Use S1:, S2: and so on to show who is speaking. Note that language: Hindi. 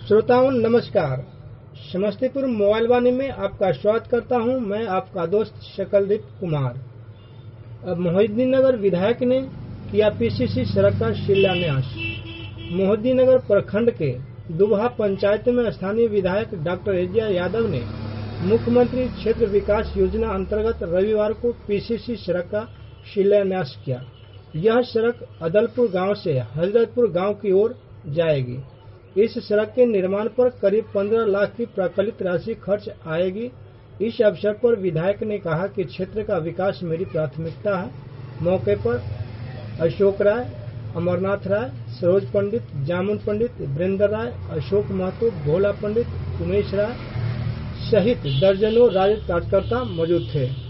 S1: श्रोताओं नमस्कार। समस्तीपुर मोबाइल वाणी में आपका स्वागत करता हूं। मैं आपका दोस्त शकलदीप कुमार। अब मोहिउद्दीननगर विधायक ने किया पीसीसी सड़क का शिलान्यास। मोहिउद्दीननगर प्रखंड के दुबहा पंचायत में स्थानीय विधायक डॉक्टर एजिया यादव ने मुख्यमंत्री क्षेत्र विकास योजना अंतर्गत रविवार को पीसीसी सड़क का शिलान्यास किया। यह सड़क अदलपुर गांव से हजरतपुर गांव की ओर जाएगी। इस सड़क के निर्माण पर करीब 15 लाख की प्रकलित राशि खर्च आएगी। इस अवसर पर विधायक ने कहा कि क्षेत्र का विकास मेरी प्राथमिकता है। मौके पर अशोक राय, अमरनाथ राय, सरोज पंडित, जामुन पंडित, वीरेंद्र राय, अशोक महतो, भोला पंडित, उमेश राय सहित दर्जनों राजद कार्यकर्ता मौजूद थे।